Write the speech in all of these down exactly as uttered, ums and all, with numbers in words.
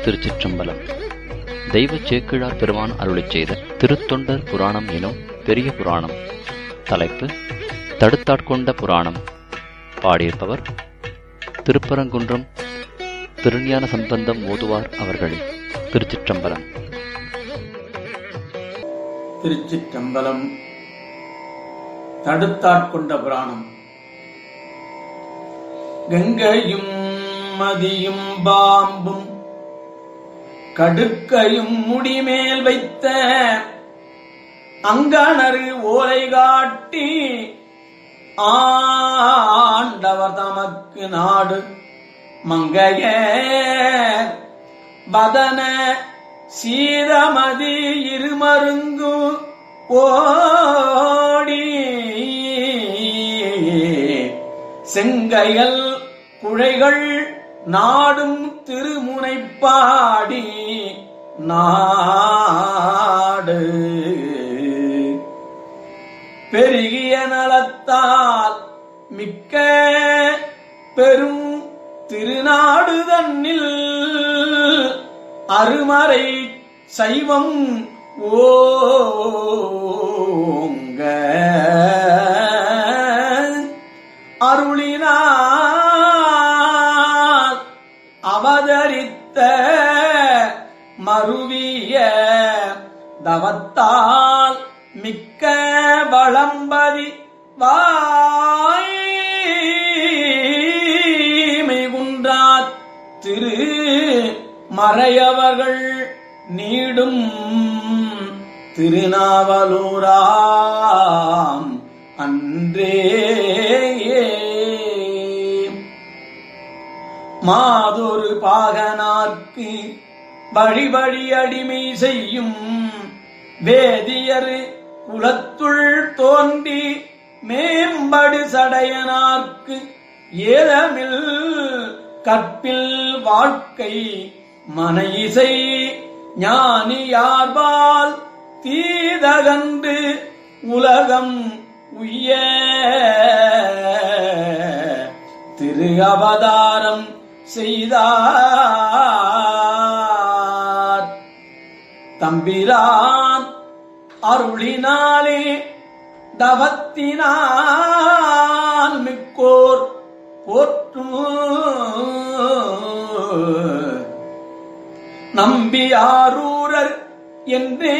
திருச்சிற்றம்பலம். தெய்வ சேக்கிழார் பெருமான் அருளிச் செய்த திருத்தொண்டர் புராணம் எனும் பெரிய புராணம். தலைப்பு தடுத்தாட்கொண்ட புராணம். பாடியிருப்பவர் திருப்பரங்குன்றம் திருஞான சம்பந்தம் ஓதுவார் அவர்கள். திருச்சிற்றம்பலம். திருச்சிற்றம்பலம். தடுத்தாட்கொண்ட புராணம். கங்கையும் மதியும் பாம்பும் கடுக்கையும் முடிமேல் வைத்த அங்கணரு ஓலை காட்டி ஆண்டவர் தமக்கு நாடு மங்கைய பதன சீரமதி இருமருங்கு ஓடி செங்கைகள் குழைகள் நாடும் திருமுனைப்பாடி நாடு பெருகிய நலத்தால் மிக்க பெரும் திருநாடு தன்னில் அருமறை சைவம் ஓங்க அருளினார் அவதரித்த மருவிய தவத்தால் மிக்க வளம்பதி வாய்மை குன்றாத் திரு மறையவர்கள் நீடும் திருநாவலூராம் அன்றே. மாதொரு பாகனார்க்கு வழிபடி அடிமை செய்யும் வேதியர் குலத்துள் தோன்றி மேம்படு சடையனார்க்கு ஏதமில் கற்பில் வாழ்க்கை மனை இசை ஞானியார்பால் தீதகன்று உலகம் உய்ய திரு அவதாரம் செய்தார். தம்பிரான் அருளினாலே தவத்தினால் மிக்கோர் போற்றும் நம்பியாரூரர் என்றே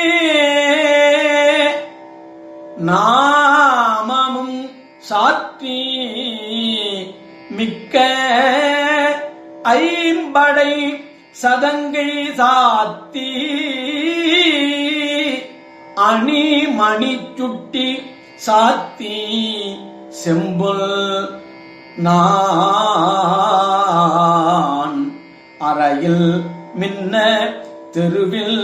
நாமமும் சாற்றி மிக்க ஐம்படை சதங்கை சாத்தி அணி மணி சுட்டி சாத்தி செம்புல் நான் அறையில் மின்ன தெருவில்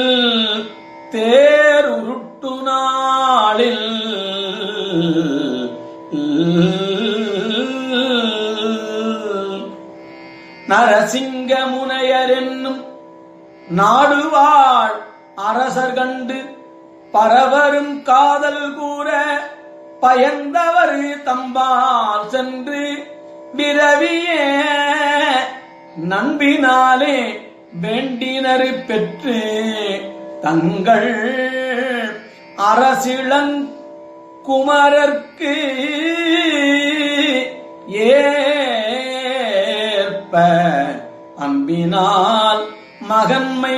தேருருட்டு நாளில் நரசிங்க முனையர் என்னும் நாடுவாழ் அரசர் கண்டு பரவரும் காதல் கூற பயந்தவர் தம்பால் சென்று விரவியே நண்பினாலே வேண்டினர் பெற்று தங்கள் அரசிளங் குமரர்க்கு ஏற்ப அன்பினால் மகன்மை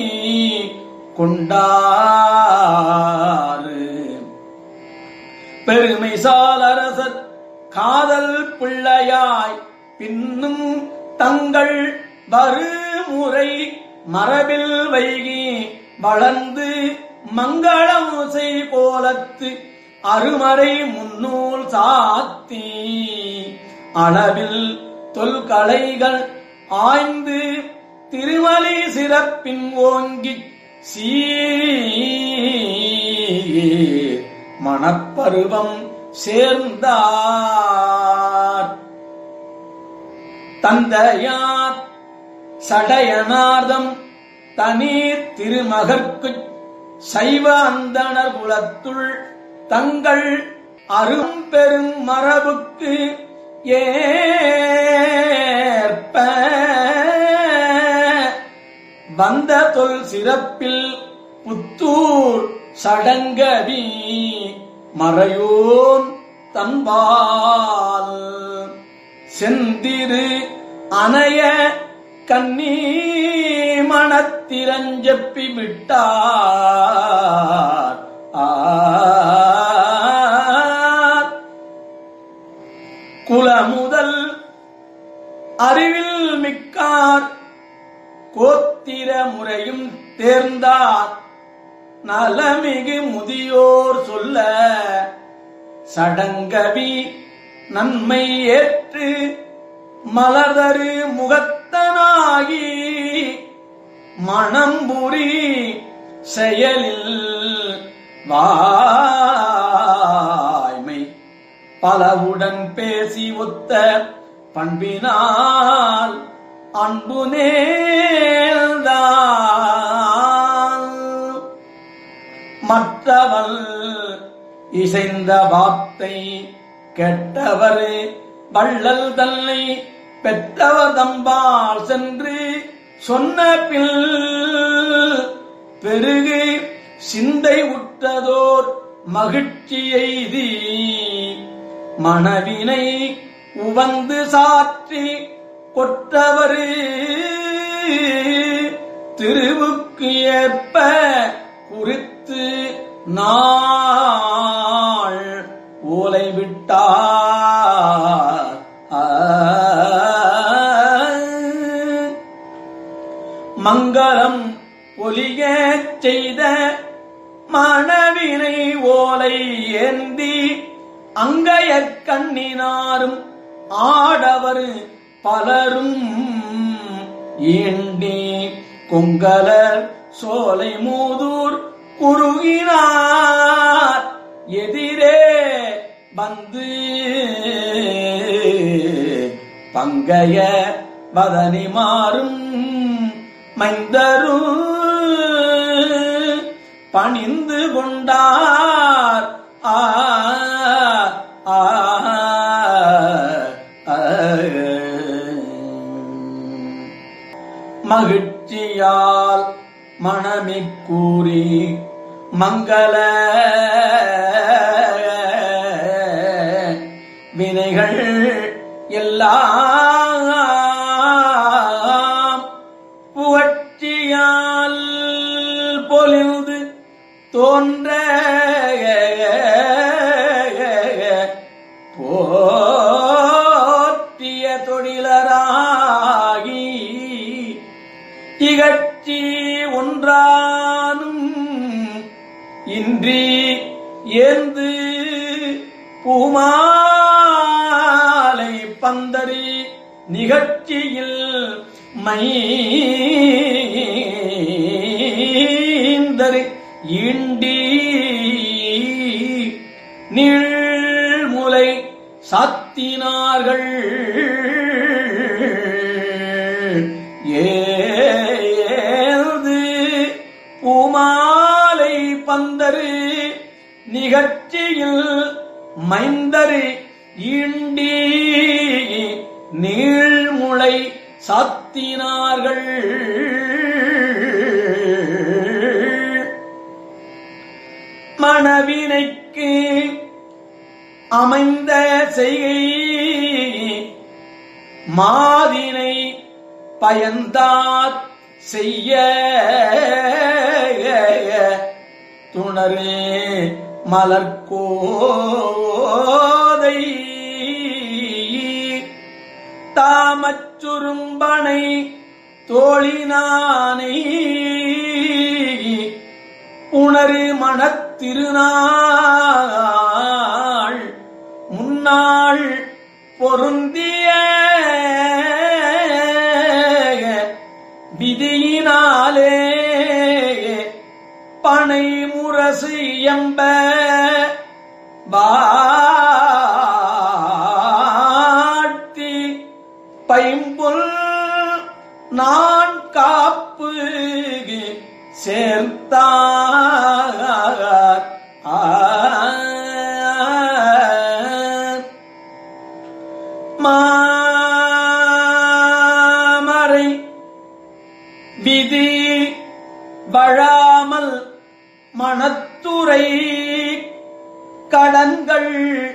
கொண்டாறு பெருமை சாலரசர் காதல் பிள்ளையாய் பின்னும் தங்கள் வருமுறை மரபில் வைகி வளர்ந்து மங்களம் செய் போலத்து அருமறை முன்னூல் சாத்தி அளவில் தொல்கலைகள் ஆய்ந்து திருமலை சிறப்பின் ஓங்கி சீ மணப்பருவம் சேர்ந்தார். தந்தையார் சடையனார்தம் தனி திருமகற்குச் சைவ அந்தணர் குலத்துள் தங்கள் அரும் பெரும் மரபுக்கு ஏற்ப வந்த தொல் சிறப்பில் புத்தூர் சடங்கவி மறையோன் தன்பால் செந்திரு அணைய கண்ணீ மனத்திரஞ்சப்பி விட்டார். குலமுதல் அறிவில் மிக்கார் கோத்திர முறையும் தேர்ந்தார் நலமிகு முதியோர் சொல்ல சடங்கவி நன்மை ஏற்று மலர்தரு முகத்தனாகி மணம்புரி செயலில் வாய்மை பலவுடன் பேசி ஒத்த பண்பினால் அன்பு நேர்ந்தால் மற்றவள் இசைந்த வார்த்தை கெட்டவர் வள்ளல் தன்னை பெற்றவர் தம்பால் சென்று சொன்ன பில் பெருகு சிந்தை உற்றதோர் மகிழ்ச்சி எய்தி மனவினை உவந்து சாற்றி கொற்றவர் திருவுக்கு ஏற்ப குறித்து நாள் ஓலை விட்டார். மங்களம் ஒலிய செய்த மனவினை ஓலை ஏந்தி அங்கையற் கண்ணினாரும் ஆடவர் பலரும் ஈண்டி கொங்கலர் சோலை மூதூர் குறுகினார் எதிரே வந்து பங்கைய வதனி மாறும் மைந்தரு பணிந்து கொண்டார். ஆ ஆ மகிழ்ச்சியால் மணமிக் கூறி மங்கள வினைகள் எல்லாம் புகழ்ச்சியால் பொலிந்து தோன்ற போற்றிய தொழிலராகி திகழ்ச்சி ஒன்றானும் இன்றி ஏந்து பூமாலை பந்தரி நிகழ்ச்சியில் மைந்தரு ஈண்டி நீழ்முலை சாத்தினார்கள். ஏது பூமாலை பந்தரு நிகழ்ச்சியில் மைந்தரு ஈண்டி நீழ்முளை சாத்தினார்கள். மனவினைக்கு அமைந்த செய்கை மாதினை பயந்தார் செய்ய துணரே மலர்கோதை தாமச்சுரும்பனை தோழினானை உணரு மணத்திருநாள் முன்னாள் பொருந்திய விதியினாலே பனை முரசு எம்ப பாட்டி பைம்புல் நான் காப்பு சேர்த்தார். மாமரை விதி வழாமல் மனத்துரை கடன்கள்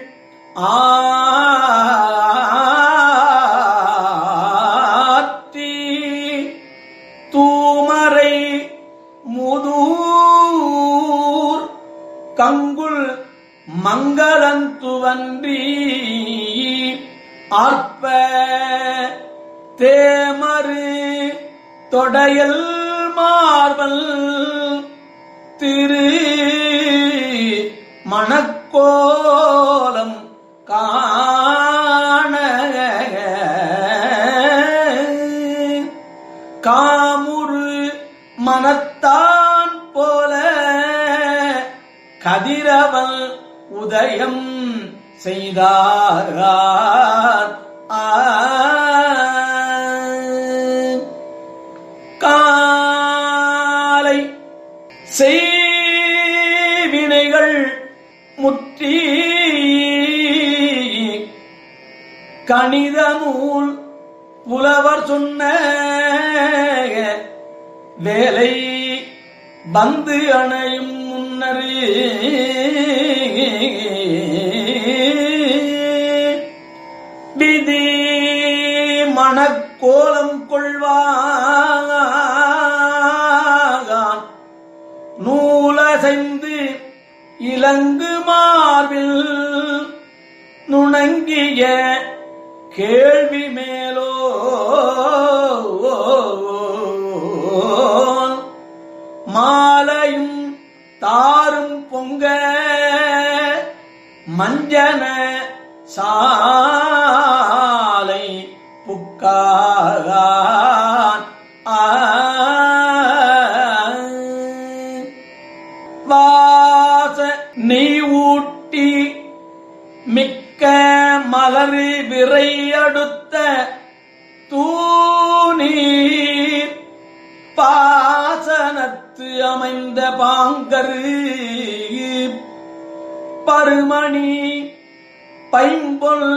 ஆற்றி தூமரை முதூர் கங்குல் மங்களந்துவன்றி ஆர்ப்ப தேமரு தொடையல் மார்பல் திரு மணக்கோலம் காண காமுறு மனத்தான் போல கதிரவன் உதயம் செய்தார். காலை செய்வினைகள் முற்றி கணித நூல் புலவர் சொன்ன வேலை வந்து அணையும் முன்னரே விதி மணக்கோலம் கொள்வான் நூலசைந்து இலங்கு மார்பில் நுணங்கிய கேள்வி மேலோ மாலையும் தாரும் பொங்க மஞ்சன சாலை புக்கான் வாச நெய் ஊட்டி மிக்க மலரு விரை அடுத்த தூணீர் பாசனத்து அமைந்த பாங்கரு பருமணி பைம்பொல்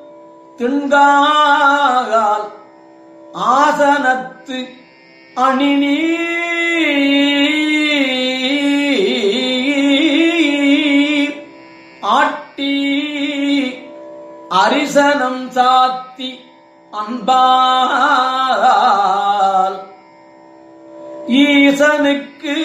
திண்கால் ஆசனத்து அணிநீ ஆட்டி அரிசனம் சாத்தி அன்பால் ஈசனுக்கு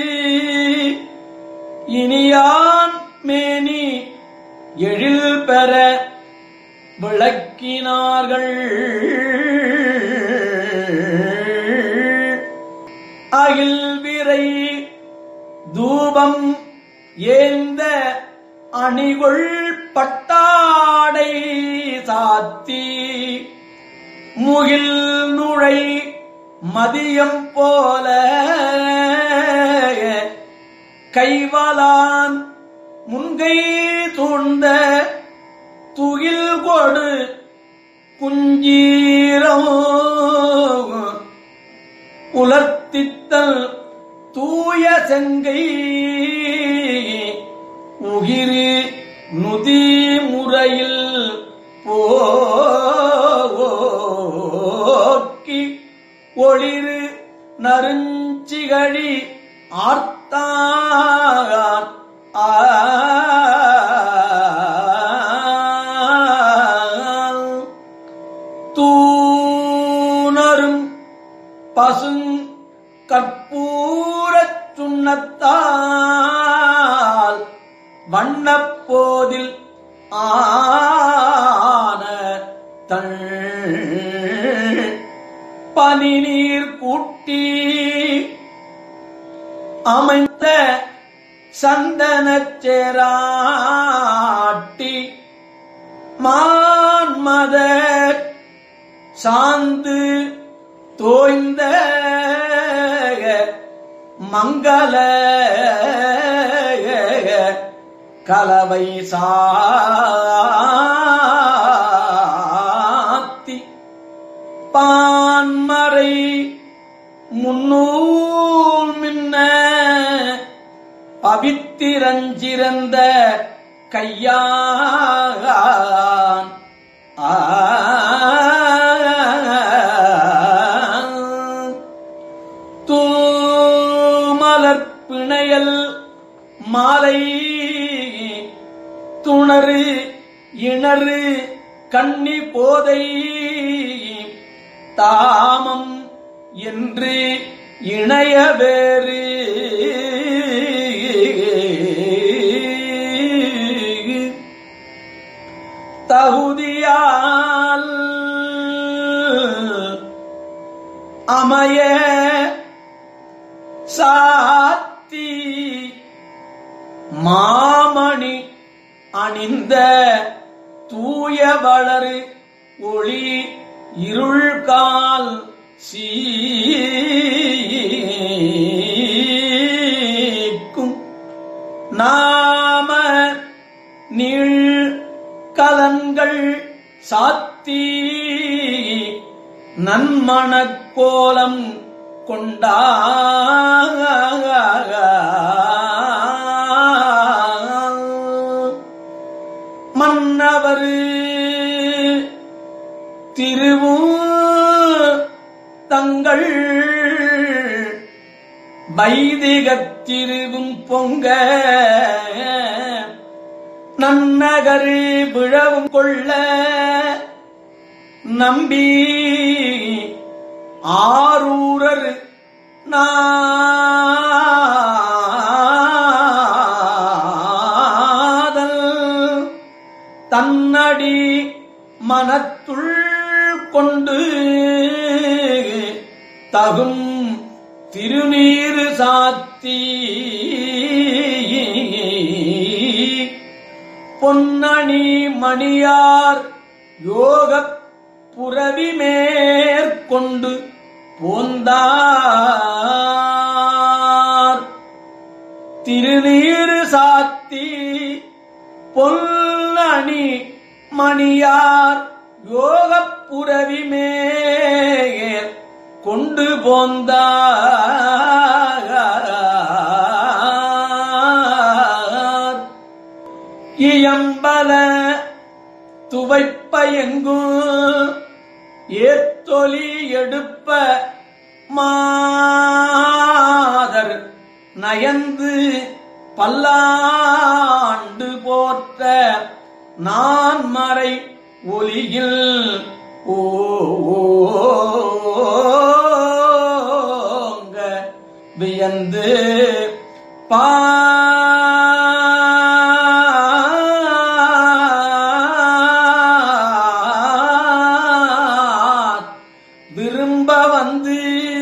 இனியான் மேனி எழில் பெற விளக்கினார்கள். அகில் விரை தூபம் ஏந்த அணிகொள் பட்டாடை சாத்தி முகில் நுழை மதியம் போல கைவலான் முன்கை தூண்ட துகில் கொடு குஞ்சீரம் உலர்த்தித்தல் தூய செங்கை உகிரி நுதி முறையில் போக்கி ஒளிரு நறுஞ்சிகழி ஆர்த்தான் தூணரும் பசுங் கற்பூரச் சுண்ணத்தால் வண்ணப்போதில் ஆன தள் பனி நீர் கூட்டி அமைந்த சந்தனச் சேராட்டி மான்மத சாந்து தோய்ந்த மங்கள கலவை சாத்தி பான்மறை முன்னூல் மின்ன பவித்திரஞ்சிறந்த கையான் தூமலர் பிணையல் மாலை துணரு இணறு கண்ணி போதை தாமம் என்று இணைய வேறு தகுதியால் அமைய சாத்தி மாமணி அணிந்த தூய வளரு ஒளி இருள்கால் சீக்கும் நாம நீள் கலன்கள் சாத்தி நன்மணக்கோலம் கொண்டார் மன்னவர் திருவும் தங்கள் வைதிகத் திருவும் பொங்க நன்னகரு விழவும் கொள்ள நம்பி ஆரூரர் நாதல் தன்னடி மனத்துள் கொண்டு தகும் திருநீறு சாத்தி பொன்னணி மணியார் யோகப் புரவி மேற்கொண்டு போந்தார் திருநீறு சாத்தி பொன்னணி மணியார் யோகப் புரவி மேற் கொண்டு போந்தார் இயம்பல துவைப்ப எங்கும் ஏத்தொலி எடுப்ப மாதர் நயந்து பல்லாண்டு போற்ற நான் மறை ஒலியில் ஓங்க வியந்து பா விரும்ப வந்து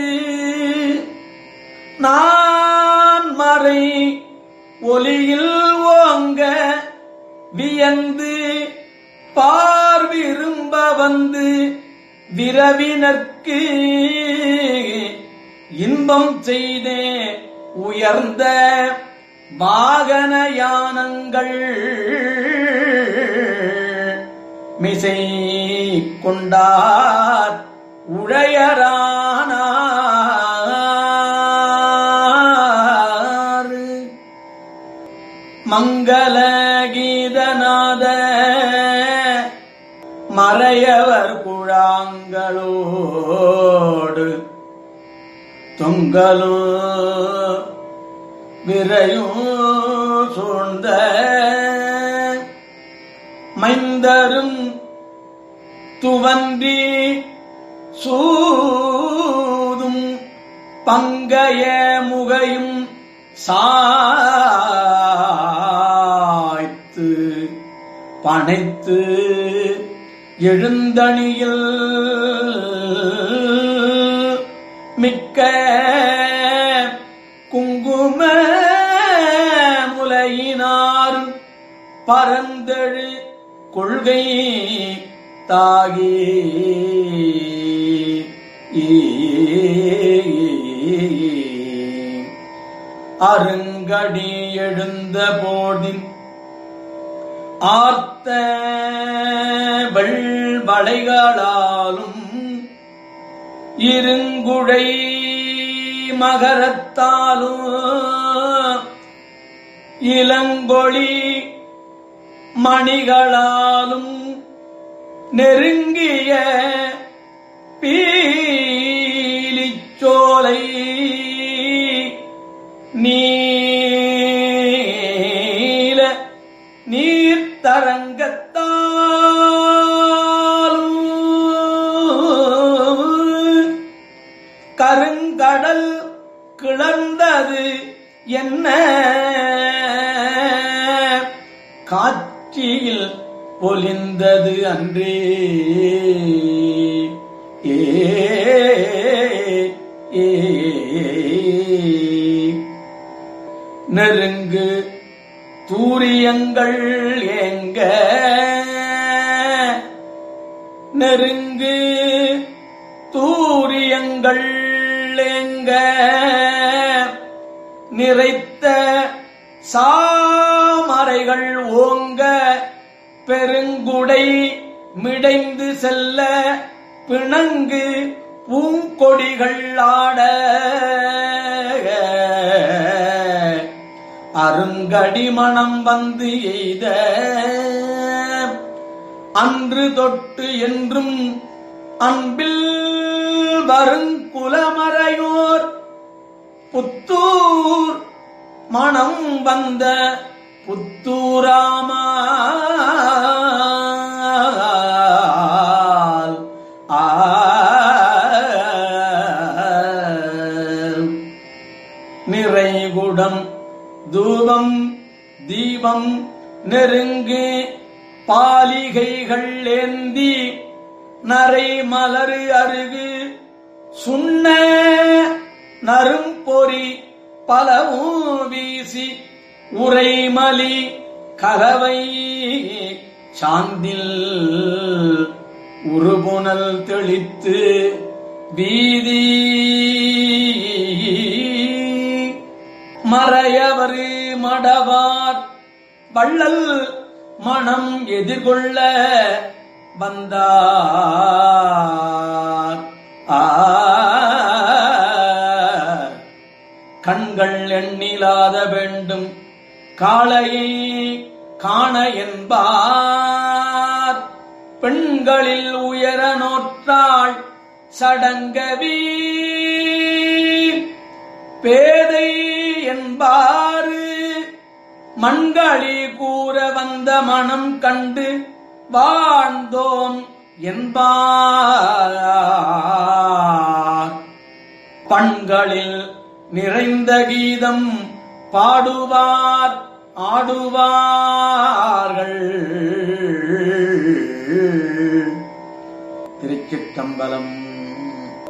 நான் மறை ஒலியில் ஓங்க வியந்து பார் விரும்ப வந்து விரவினர்க்கு இன்பம் செய்தே உயர்ந்த வாகன யானங்கள் மிசை கொண்டார் உடையரானார் மங்கள கீதநாத மறையவர் குழாங்களோடு தொங்கலும் விரையும் சூழ்ந்த மைந்தரும் துவன்றி சூதும் பங்கைய முகையும் சாய்த்து பனைத்து எழுந்தணியில் மிக்க குங்கும முலையினார் பரந்தழு கொள்கை தாகி அருங்கடி எழுந்த போதின் ஆர்த்த வெள்வளைகளாலும் இருங்குடை மகரத்தாலும் இளங்கொளி மணிகளாலும் நெருங்கிய பீலிச்சோலை கருங்கடல் கிளர்ந்தது என்ன காட்சியில் ஒலிந்தது அன்றே. ஏ ஏ நெருங்கு தூரியங்கள் ஏங்க நெருங்கு தூரியங்கள் ஏங்க நிறைத்த சாமரைகள் ஓங்க பெருங்குடை மிடைந்து செல்ல பிணங்கு பூங்கொடிகள் ஆட அருங்கடி மனம் வந்து எய்த அன்று தொட்டு என்றும் அன்பில் வருங்குலமறையோர் புத்தூர் மனம் வந்த புத்தூராமா ஆ நிறைகுடம் தூபம் தீபம் நெருங்கு பாலிகைகள் ஏந்தி நரை மலரு அருகு சுண்ண நரும்பொறி பலவும் வீசி உரைமலி கலவை சாந்தில் உருபுனல் தெளித்து வீதி மறையவரு மடவார் வள்ளல் மனம் எதிர்கொள்ள வந்தார். ஆ கண்கள் எண்ணிலாத வேண்டும் காளையை காண என்பார் பெண்களில் உயர நோற்றாள் சடங்கவி பேதை என்பாரு மண்களி கூற வந்த மனம் கண்டு வாழ்ந்தோம் என்பார் பண்களில் நிறைந்த கீதம் பாடுவார் ஆடுவார்கள். திருச்சிற்றம்பலம்.